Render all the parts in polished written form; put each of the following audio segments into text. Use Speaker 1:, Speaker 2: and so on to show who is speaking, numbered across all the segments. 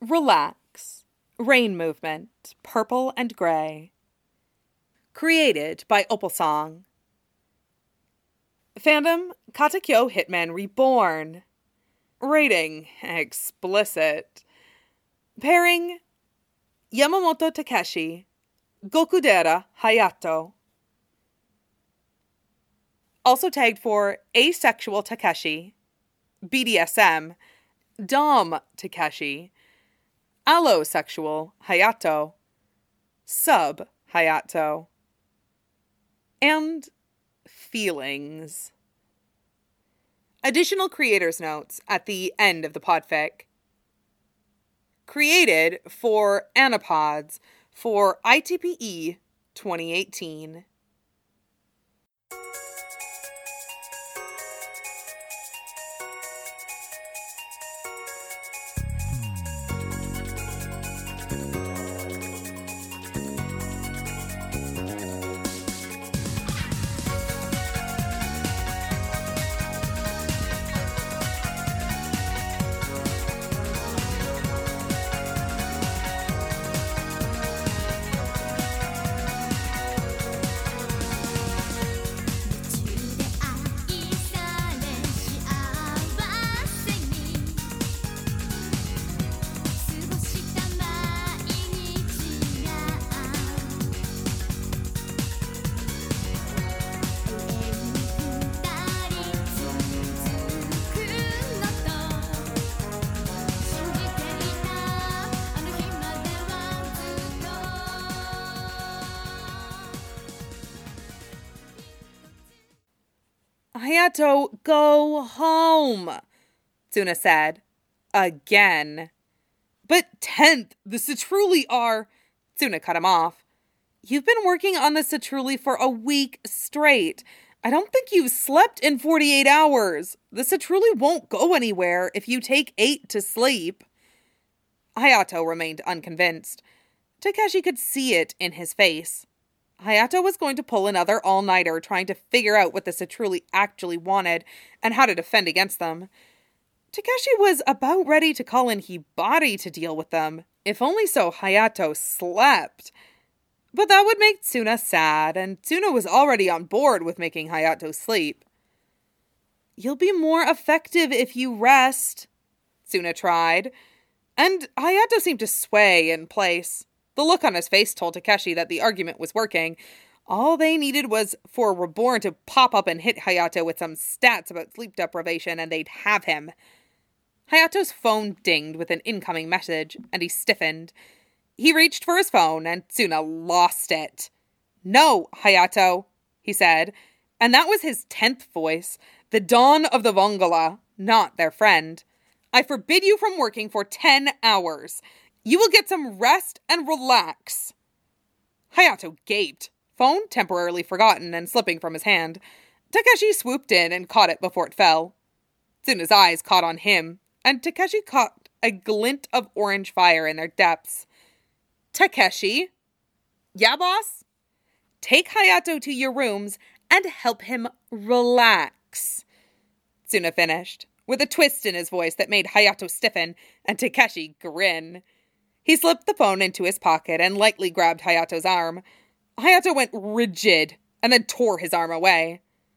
Speaker 1: Relax. Rain Movement, Purple and Gray. Created by Opal Song. Fandom, Katekyo Hitman Reborn. Rating, explicit. Pairing, Yamamoto Takeshi, Gokudera Hayato. Also tagged for Asexual Takeshi, BDSM, Dom Takeshi, Allosexual Hayato, Sub Hayato, and Feelings. Additional creators' notes at the end of the podfic. Created for Anapods for ITPE 2018. Hayato, go home, Tsuna said. Again. But 10th, the Citrulli are... Tsuna cut him off. You've been working on the Citrulli for a week straight. I don't think you've slept in 48 hours. The Citrulli won't go anywhere if you take 8 to sleep. Hayato remained unconvinced. Takeshi could see it in his face. Hayato was going to pull another all-nighter trying to figure out what the Citrulli actually wanted and how to defend against them. Takeshi was about ready to call in Hibari to deal with them, if only so Hayato slept. But that would make Tsuna sad, and Tsuna was already on board with making Hayato sleep. You'll be more effective if you rest, Tsuna tried, and Hayato seemed to sway in place. The look on his face told Takeshi that the argument was working. All they needed was for Reborn to pop up and hit Hayato with some stats about sleep deprivation, and they'd have him. Hayato's phone dinged with an incoming message, and he stiffened. He reached for his phone, and Tsuna lost it. No, Hayato, he said, and that was his 10th voice, the Dawn of the Vongola, not their friend. I forbid you from working for 10 hours. You will get some rest and relax. Hayato gaped, phone temporarily forgotten and slipping from his hand. Takeshi swooped in and caught it before it fell. Tsuna's eyes caught on him, and Takeshi caught a glint of orange fire in their depths. Takeshi? Yeah, boss? Take Hayato to your rooms and help him relax. Tsuna finished, with a twist in his voice that made Hayato stiffen and Takeshi grin. He slipped the phone into his pocket and lightly grabbed Hayato's arm. Hayato went rigid and then tore his arm away.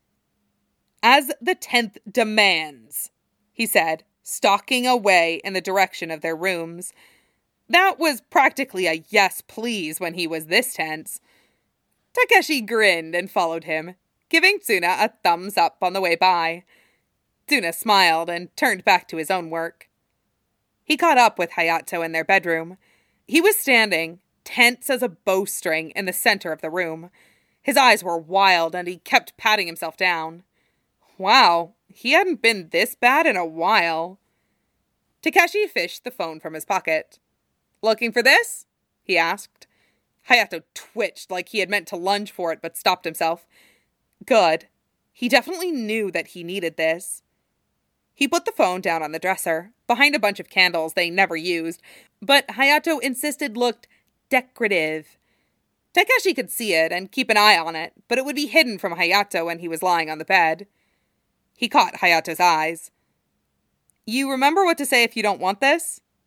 Speaker 1: As the 10th demands, he said, stalking away in the direction of their rooms. That was practically a yes please when he was this tense. Takeshi grinned and followed him, giving Tsuna a thumbs up on the way by. Tsuna smiled and turned back to his own work. He caught up with Hayato in their bedroom. He was standing, tense as a bowstring, in the center of the room. His eyes were wild, and he kept patting himself down. Wow, he hadn't been this bad in a while. Takeshi fished the phone from his pocket. Looking for this? He asked. Hayato twitched like he had meant to lunge for it, but stopped himself. Good. He definitely knew that he needed this. He put the phone down on the dresser, behind a bunch of candles they never used, but Hayato insisted looked decorative. Takeshi could see it and keep an eye on it, but it would be hidden from Hayato when he was lying on the bed. He caught Hayato's eyes. You remember what to say if you don't want this?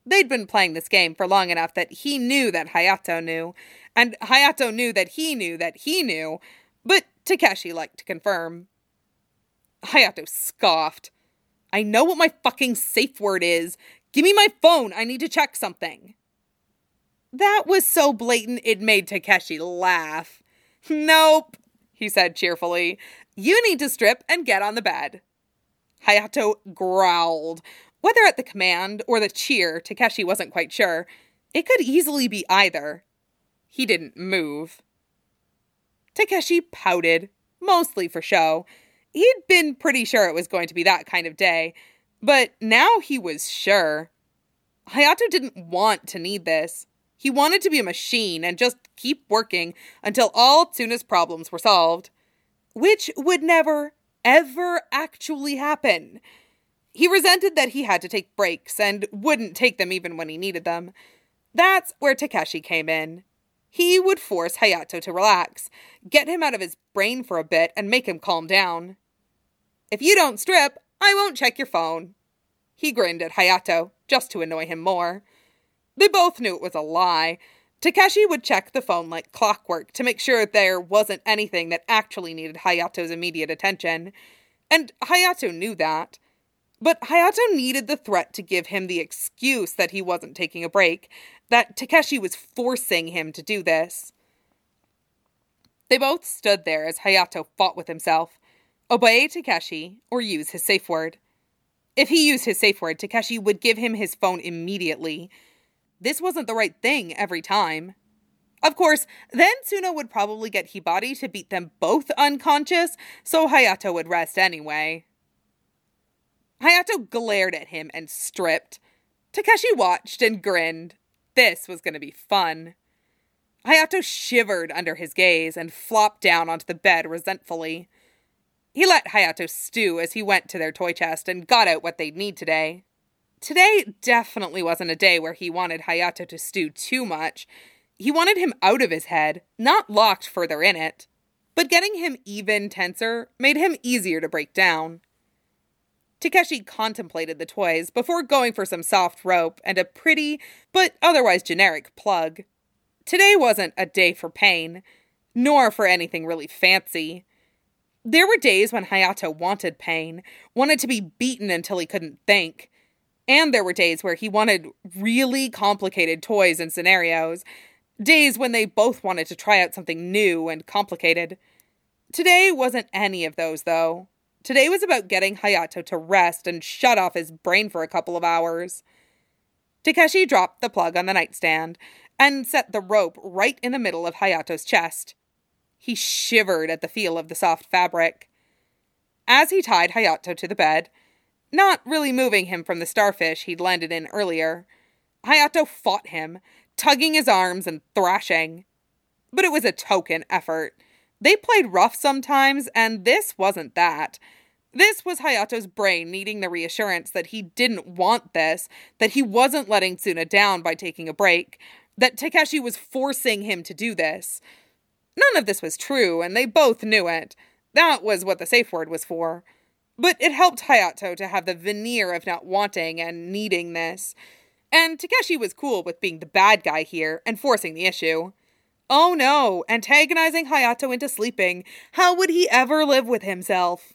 Speaker 1: They'd been playing this game for long enough that he knew that Hayato knew, and Hayato knew that he knew, but Takeshi liked to confirm. Hayato scoffed. I know what my fucking safe word is. Give me my phone. I need to check something. That was so blatant it made Takeshi laugh. Nope, he said cheerfully. You need to strip and get on the bed. Hayato growled. Whether at the command or the cheer, Takeshi wasn't quite sure. It could easily be either. He didn't move. Takeshi pouted, mostly for show. He'd been pretty sure it was going to be that kind of day, but now he was sure. Hayato didn't want to need this. He wanted to be a machine and just keep working until all Tsuna's problems were solved. Which would never, ever actually happen. He resented that he had to take breaks and wouldn't take them even when he needed them. That's where Takeshi came in. He would force Hayato to relax, get him out of his brain for a bit, and make him calm down. If you don't strip, I won't check your phone. He grinned at Hayato, just to annoy him more. They both knew it was a lie. Takeshi would check the phone like clockwork to make sure there wasn't anything that actually needed Hayato's immediate attention. And Hayato knew that. But Hayato needed the threat to give him the excuse that he wasn't taking a break, that Takeshi was forcing him to do this. They both stood there as Hayato fought with himself. Obey Takeshi or use his safe word. If he used his safe word, Takeshi would give him his phone immediately. This wasn't the right thing every time. Of course, then Tsuna would probably get Hibari to beat them both unconscious, so Hayato would rest anyway. Hayato glared at him and stripped. Takeshi watched and grinned. This was going to be fun. Hayato shivered under his gaze and flopped down onto the bed resentfully. He let Hayato stew as he went to their toy chest and got out what they'd need today. Today definitely wasn't a day where he wanted Hayato to stew too much. He wanted him out of his head, not locked further in it. But getting him even tenser made him easier to break down. Takeshi contemplated the toys before going for some soft rope and a pretty, but otherwise generic plug. Today wasn't a day for pain, nor for anything really fancy. There were days when Hayato wanted pain, wanted to be beaten until he couldn't think. And there were days where he wanted really complicated toys and scenarios. Days when they both wanted to try out something new and complicated. Today wasn't any of those, though. Today was about getting Hayato to rest and shut off his brain for a couple of hours. Takeshi dropped the plug on the nightstand and set the rope right in the middle of Hayato's chest. He shivered at the feel of the soft fabric. As he tied Hayato to the bed, not really moving him from the starfish he'd landed in earlier, Hayato fought him, tugging his arms and thrashing. But it was a token effort. They played rough sometimes, and this wasn't that. This was Hayato's brain needing the reassurance that he didn't want this, that he wasn't letting Tsuna down by taking a break, that Takeshi was forcing him to do this. None of this was true, and they both knew it. That was what the safe word was for. But it helped Hayato to have the veneer of not wanting and needing this. And Takeshi was cool with being the bad guy here and forcing the issue. Oh no, antagonizing Hayato into sleeping. How would he ever live with himself?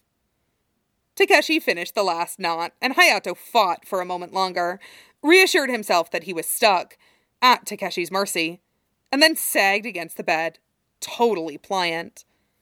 Speaker 1: Takeshi finished the last knot, and Hayato fought for a moment longer, reassured himself that he was stuck, at Takeshi's mercy, and then sagged against the bed, totally pliant.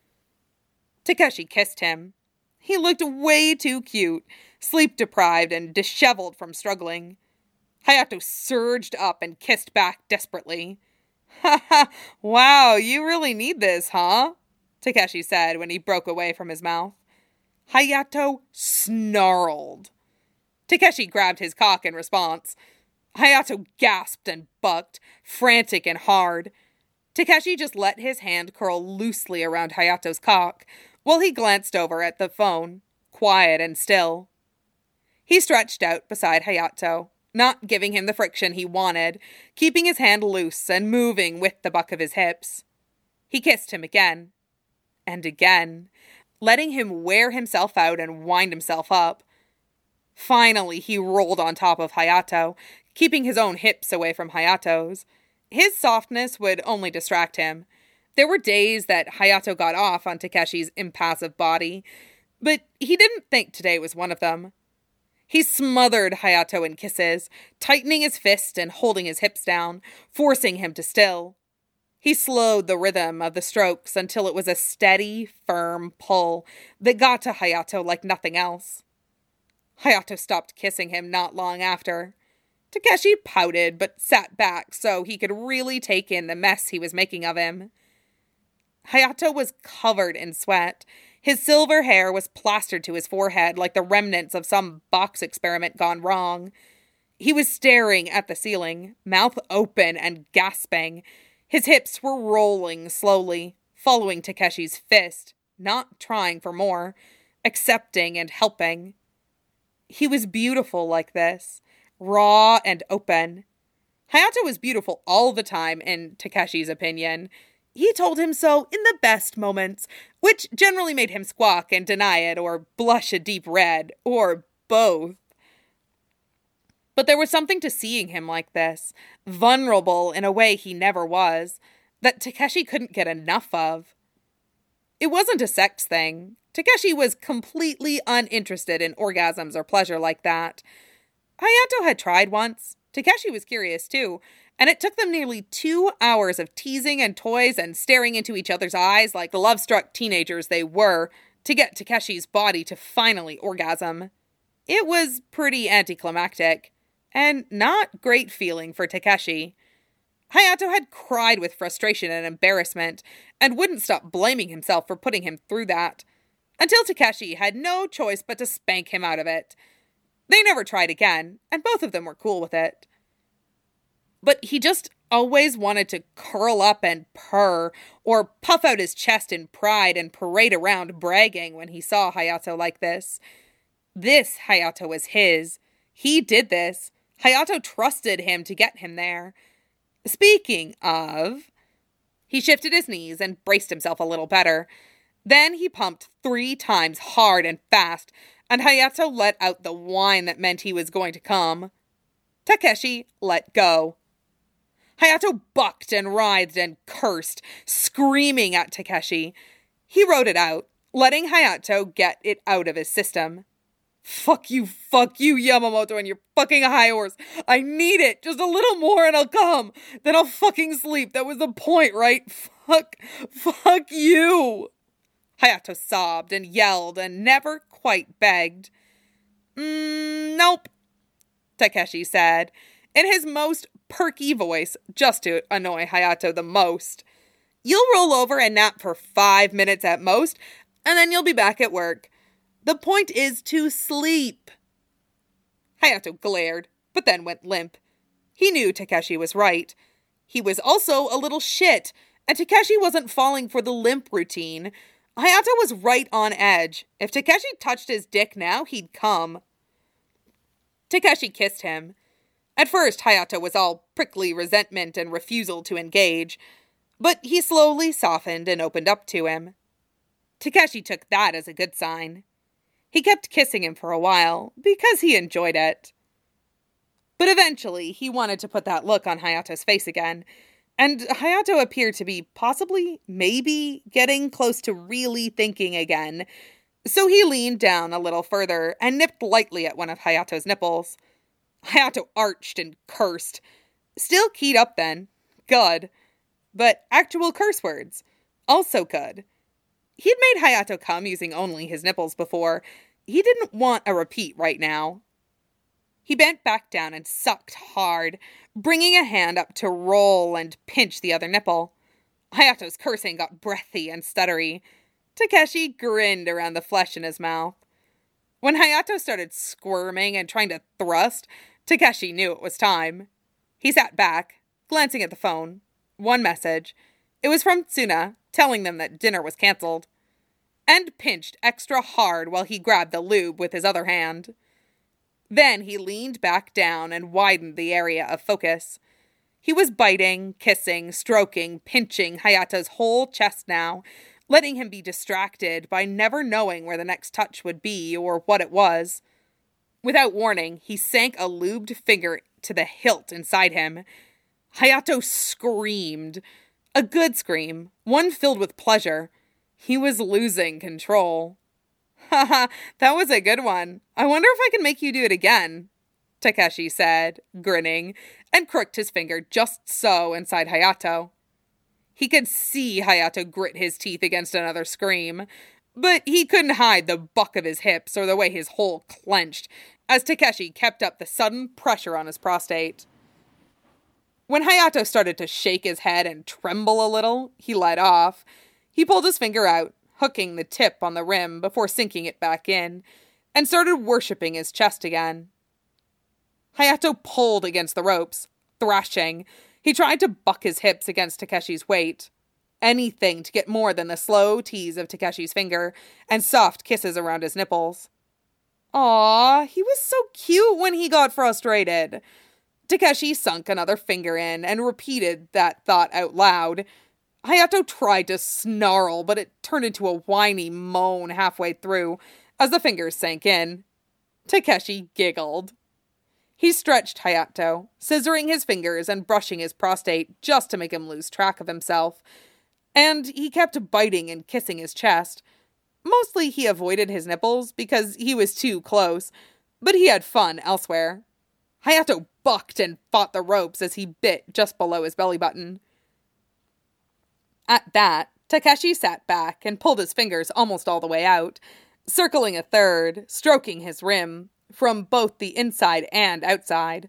Speaker 1: Takeshi kissed him. He looked way too cute, sleep-deprived and disheveled from struggling. Hayato surged up and kissed back desperately. "Ha ha, wow, you really need this, huh?" Takeshi said when he broke away from his mouth. Hayato snarled. Takeshi grabbed his cock in response. Hayato gasped and bucked, frantic and hard. Takeshi just let his hand curl loosely around Hayato's cock, while he glanced over at the phone, quiet and still. He stretched out beside Hayato, not giving him the friction he wanted, keeping his hand loose and moving with the buck of his hips. He kissed him again, and again, letting him wear himself out and wind himself up. Finally, he rolled on top of Hayato, keeping his own hips away from Hayato's. His softness would only distract him. There were days that Hayato got off on Takeshi's impassive body, but he didn't think today was one of them. He smothered Hayato in kisses, tightening his fist and holding his hips down, forcing him to still. He slowed the rhythm of the strokes until it was a steady, firm pull that got to Hayato like nothing else. Hayato stopped kissing him not long after. Takeshi pouted but sat back so he could really take in the mess he was making of him. Hayato was covered in sweat. His silver hair was plastered to his forehead like the remnants of some box experiment gone wrong. He was staring at the ceiling, mouth open and gasping. His hips were rolling slowly, following Takeshi's fist, not trying for more, accepting and helping. He was beautiful like this, raw and open. Hayato was beautiful all the time, in Takeshi's opinion. He told him so in the best moments, which generally made him squawk and deny it or blush a deep red, or both. But there was something to seeing him like this, vulnerable in a way he never was, that Takeshi couldn't get enough of. It wasn't a sex thing. Takeshi was completely uninterested in orgasms or pleasure like that. Hayato had tried once. Takeshi was curious too, and it took them nearly 2 hours of teasing and toys and staring into each other's eyes like the love-struck teenagers they were to get Takeshi's body to finally orgasm. It was pretty anticlimactic, and not great feeling for Takeshi. Hayato had cried with frustration and embarrassment, and wouldn't stop blaming himself for putting him through that, until Takeshi had no choice but to spank him out of it. They never tried again, and both of them were cool with it. But he just always wanted to curl up and purr, or puff out his chest in pride and parade around bragging when he saw Hayato like this. This Hayato was his. He did this. Hayato trusted him to get him there. Speaking of... He shifted his knees and braced himself a little better. Then he pumped 3 times hard and fast, and Hayato let out the whine that meant he was going to come. Takeshi let go. Hayato bucked and writhed and cursed, screaming at Takeshi. He wrote it out, letting Hayato get it out of his system. Fuck you, Yamamoto, and your fucking high horse. I need it. Just a little more and I'll come. Then I'll fucking sleep. That was the point, right? Fuck you. Hayato sobbed and yelled and never quite begged. Nope, Takeshi said, in his most perky voice, just to annoy Hayato the most. You'll roll over and nap for 5 minutes at most, and then you'll be back at work. The point is to sleep. Hayato glared, but then went limp. He knew Takeshi was right. He was also a little shit, and Takeshi wasn't falling for the limp routine. Hayato was right on edge. If Takeshi touched his dick now, he'd come. Takeshi kissed him. At first, Hayato was all prickly resentment and refusal to engage, but he slowly softened and opened up to him. Takeshi took that as a good sign. He kept kissing him for a while, because he enjoyed it. But eventually, he wanted to put that look on Hayato's face again, and Hayato appeared to be maybe, getting close to really thinking again, so he leaned down a little further and nipped lightly at one of Hayato's nipples. Hayato arched and cursed. Still keyed up then. Good. But actual curse words. Also good. He'd made Hayato come using only his nipples before. He didn't want a repeat right now. He bent back down and sucked hard, bringing a hand up to roll and pinch the other nipple. Hayato's cursing got breathy and stuttery. Takeshi grinned around the flesh in his mouth. When Hayato started squirming and trying to thrust, Takeshi knew it was time. He sat back, glancing at the phone. One message. It was from Tsuna, telling them that dinner was cancelled. And pinched extra hard while he grabbed the lube with his other hand. Then he leaned back down and widened the area of focus. He was biting, kissing, stroking, pinching Hayato's whole chest now, letting him be distracted by never knowing where the next touch would be or what it was. Without warning, he sank a lubed finger to the hilt inside him. Hayato screamed. A good scream, one filled with pleasure. He was losing control. Haha, that was a good one. I wonder if I can make you do it again, Takeshi said, grinning, and crooked his finger just so inside Hayato. He could see Hayato grit his teeth against another scream, but he couldn't hide the buck of his hips or the way his hole clenched as Takeshi kept up the sudden pressure on his prostate. When Hayato started to shake his head and tremble a little, he let off. He pulled his finger out, hooking the tip on the rim before sinking it back in, and started worshipping his chest again. Hayato pulled against the ropes, thrashing. He tried to buck his hips against Takeshi's weight. Anything to get more than the slow tease of Takeshi's finger and soft kisses around his nipples. Aww, he was so cute when he got frustrated. Takeshi sunk another finger in and repeated that thought out loud. Hayato tried to snarl, but it turned into a whiny moan halfway through as the fingers sank in. Takeshi giggled. He stretched Hayato, scissoring his fingers and brushing his prostate just to make him lose track of himself. And he kept biting and kissing his chest. Mostly he avoided his nipples because he was too close, but he had fun elsewhere. Hayato bucked and fought the ropes as he bit just below his belly button. At that, Takeshi sat back and pulled his fingers almost all the way out, circling a third, stroking his rim, from both the inside and outside.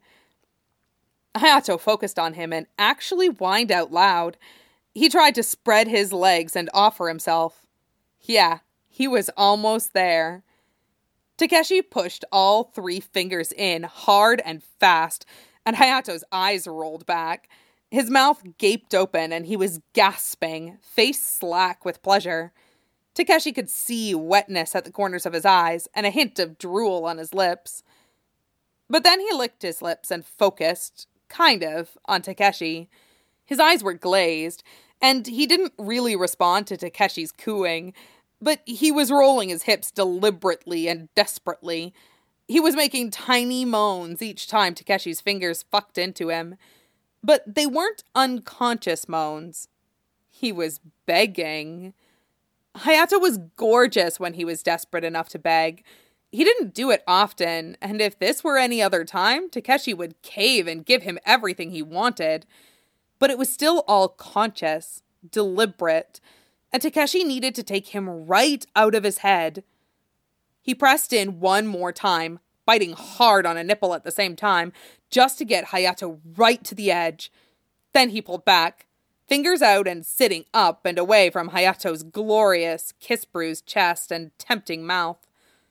Speaker 1: Hayato focused on him and actually whined out loud. He tried to spread his legs and offer himself. Yeah, he was almost there. Takeshi pushed all 3 fingers in hard and fast, and Hayato's eyes rolled back. His mouth gaped open and he was gasping, face slack with pleasure. Takeshi could see wetness at the corners of his eyes and a hint of drool on his lips. But then he licked his lips and focused, kind of, on Takeshi. His eyes were glazed, and he didn't really respond to Takeshi's cooing, but he was rolling his hips deliberately and desperately. He was making tiny moans each time Takeshi's fingers fucked into him. But they weren't unconscious moans. He was begging. Hayato was gorgeous when he was desperate enough to beg. He didn't do it often, and if this were any other time, Takeshi would cave and give him everything he wanted. But it was still all conscious, deliberate, and Takeshi needed to take him right out of his head. He pressed in one more time, biting hard on a nipple at the same time, just to get Hayato right to the edge. Then he pulled back, fingers out and sitting up and away from Hayato's glorious, kiss-bruised chest and tempting mouth.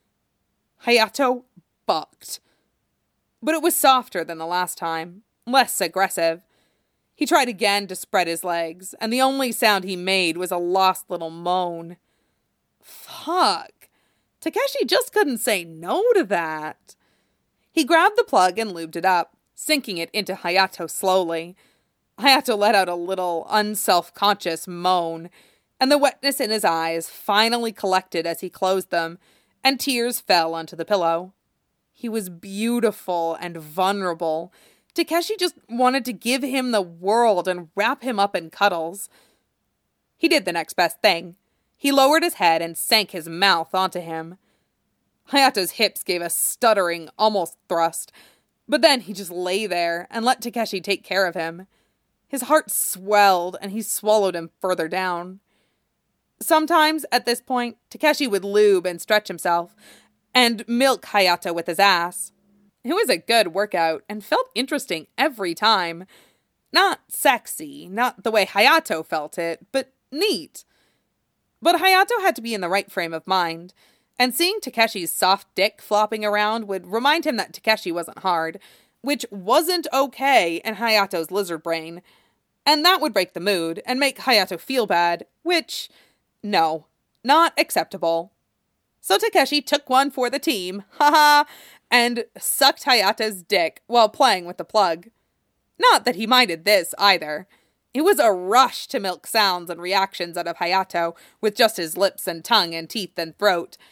Speaker 1: Hayato bucked. But it was softer than the last time, less aggressive. He tried again to spread his legs, and the only sound he made was a lost little moan. Fuck. Takeshi just couldn't say no to that. He grabbed the plug and lubed it up, sinking it into Hayato slowly. Hayato let out a little, unself-conscious moan, and the wetness in his eyes finally collected as he closed them, and tears fell onto the pillow. He was beautiful and vulnerable. Takeshi just wanted to give him the world and wrap him up in cuddles. He did the next best thing. He lowered his head and sank his mouth onto him. Hayato's hips gave a stuttering, almost thrust, but then he just lay there and let Takeshi take care of him. His heart swelled and he swallowed him further down. Sometimes, at this point, Takeshi would lube and stretch himself, and milk Hayato with his ass. It was a good workout, and felt interesting every time. Not sexy, not the way Hayato felt it, but neat. But Hayato had to be in the right frame of mind, and seeing Takeshi's soft dick flopping around would remind him that Takeshi wasn't hard, which wasn't okay in Hayato's lizard brain, and that would break the mood and make Hayato feel bad, which, no, not acceptable. So Takeshi took one for the team, haha, and sucked Hayato's dick while playing with the plug. Not that he minded this, either. It was a rush to milk sounds and reactions out of Hayato with just his lips and tongue and teeth and throat.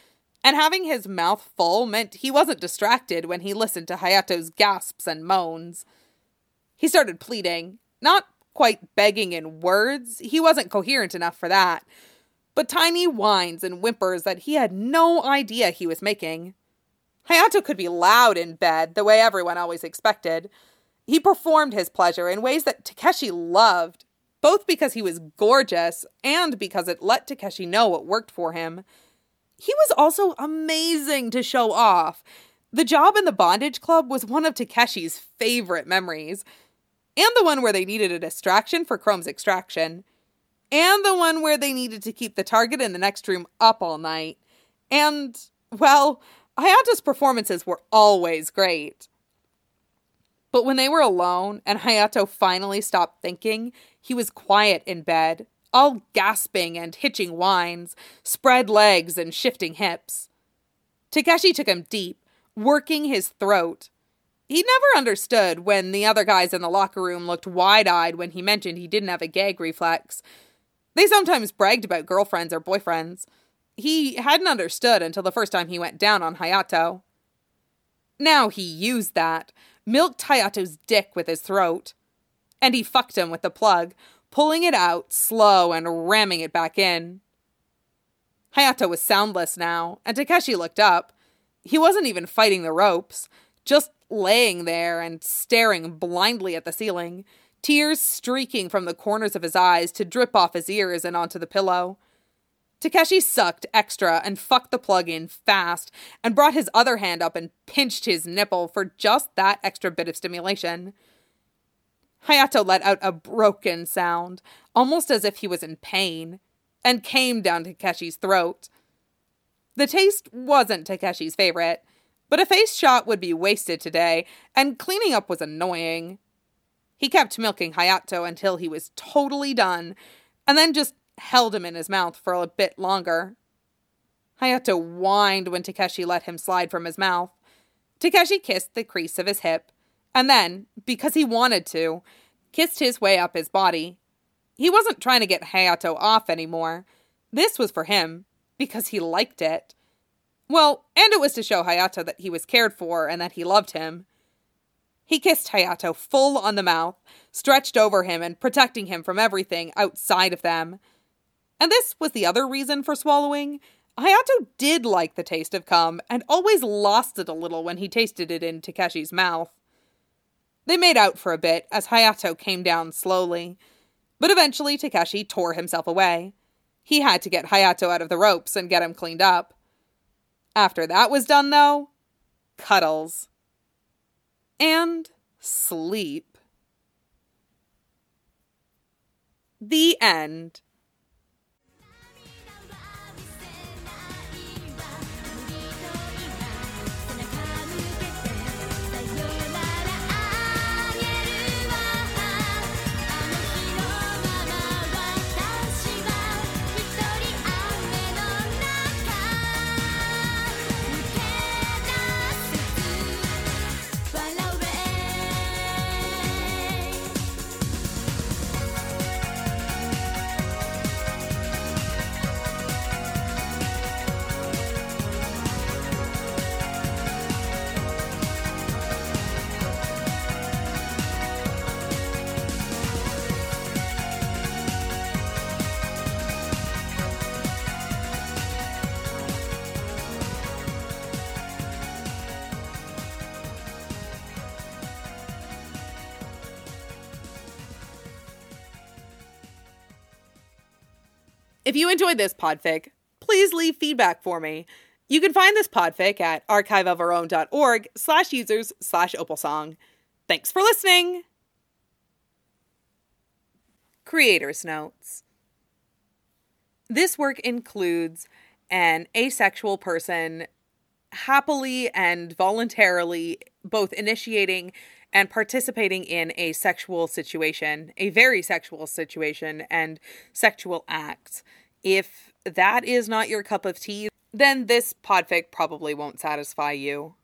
Speaker 1: And having his mouth full meant he wasn't distracted when he listened to Hayato's gasps and moans. He started pleading, not quite begging in words, he wasn't coherent enough for that, but tiny whines and whimpers that he had no idea he was making. Hayato could be loud in bed, the way everyone always expected. He performed his pleasure in ways that Takeshi loved, both because he was gorgeous and because it let Takeshi know what worked for him. He was also amazing to show off. The job in the bondage club was one of Takeshi's favorite memories, and the one where they needed a distraction for Chrome's extraction, and the one where they needed to keep the target in the next room up all night. And, well, Hayato's performances were always great. But when they were alone and Hayato finally stopped thinking, he was quiet in bed, all gasping and hitching whines, spread legs and shifting hips. Takeshi took him deep, working his throat. He never understood when the other guys in the locker room looked wide-eyed when he mentioned he didn't have a gag reflex. They sometimes bragged about girlfriends or boyfriends. He hadn't understood until the first time he went down on Hayato. Now he used that, milked Hayato's dick with his throat. And he fucked him with the plug, pulling it out slow and ramming it back in. Hayato was soundless now, and Takeshi looked up. He wasn't even fighting the ropes, just laying there and staring blindly at the ceiling, tears streaking from the corners of his eyes to drip off his ears and onto the pillow. Takeshi sucked extra and fucked the plug in fast and brought his other hand up and pinched his nipple for just that extra bit of stimulation. Hayato let out a broken sound, almost as if he was in pain, and came down Takeshi's throat. The taste wasn't Takeshi's favorite, but a face shot would be wasted today, and cleaning up was annoying. He kept milking Hayato until he was totally done, and then just held him in his mouth for a bit longer. Hayato whined when Takeshi let him slide from his mouth. Takeshi kissed the crease of his hip, and then, because he wanted to, kissed his way up his body. He wasn't trying to get Hayato off anymore. This was for him, because he liked it. Well, and it was to show Hayato that he was cared for and that he loved him. He kissed Hayato full on the mouth, stretched over him and protecting him from everything outside of them. And this was the other reason for swallowing. Hayato did like the taste of cum and always lost it a little when he tasted it in Takeshi's mouth. They made out for a bit as Hayato came down slowly, but eventually Takeshi tore himself away. He had to get Hayato out of the ropes and get him cleaned up. After that was done, though, cuddles. And sleep. The end. If you enjoyed this podfic, please leave feedback for me. You can find this podfic at archiveofourown.org/users/opalsong. Thanks for listening! Creator's Notes. This work includes an asexual person happily and voluntarily both initiating and participating in a sexual situation, a very sexual situation, and sexual acts. If that is not your cup of tea, then this podfic probably won't satisfy you.